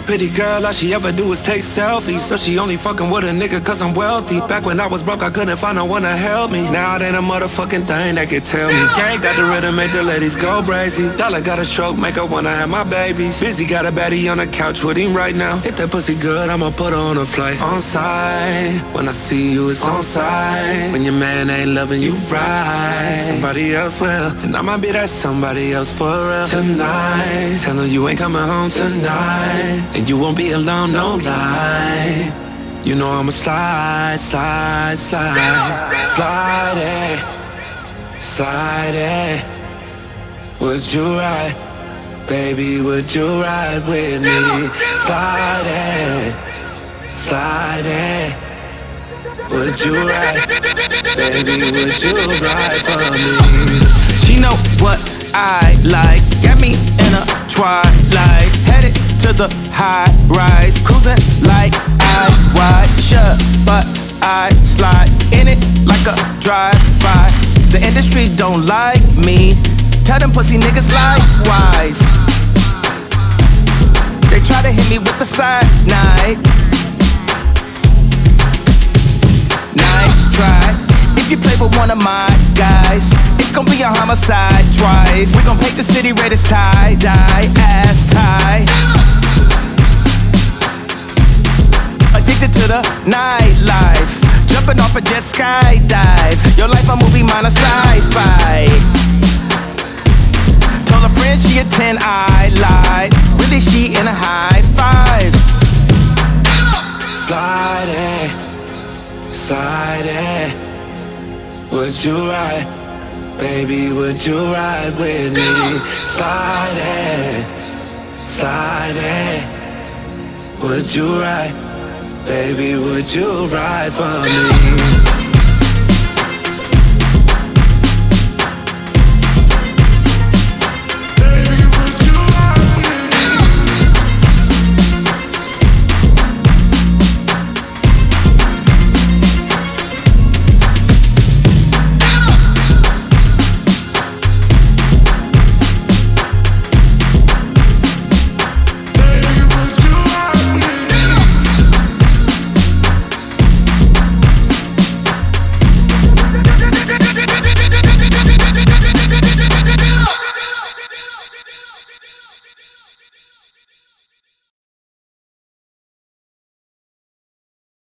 Pretty girl, all she ever do is take selfies. So she only fucking with a nigga cause I'm wealthy. Back when I was broke, I couldn't find no one to help me. Now it ain't a motherfucking thing that can tell me. Gang got the rhythm, make the ladies go crazy. Dollar got a stroke, make her wanna have my babies. Busy got a baddie on the couch with him right now. If that pussy good, I'ma put her on a flight. On site, when I see you, it's on site. When your man ain't loving you right, somebody else will. And I might be that somebody else for real. Tonight, tell her you ain't coming home tonight. And you won't be alone, no lie. You know I'ma slide, slide, slide. Slide it, slide it. Would you ride? Baby, would you ride with me? Slide it, slide it. Would you ride? Baby, would you ride for me? She know what I like. Got me in a twilight, headed to the high rise, cruising like eyes wide shut, but I slide in it like a drive-by. The industry don't like me. Tell them pussy niggas likewise. They try to hit me with the side night. Nice try. If you play with one of my guys, it's gon' be a homicide twice. We gon' paint the city red as tie-dye, ass tie. Addicted to the nightlife, jumping off a jet skydive. Your life a movie, mine a sci-fi. Told a friend she a 10, I lied. Really she in a high fives. Slide it, slide it. Would you ride? Baby, would you ride with me? Slide it, slide it. Would you ride? Baby, would you ride for me?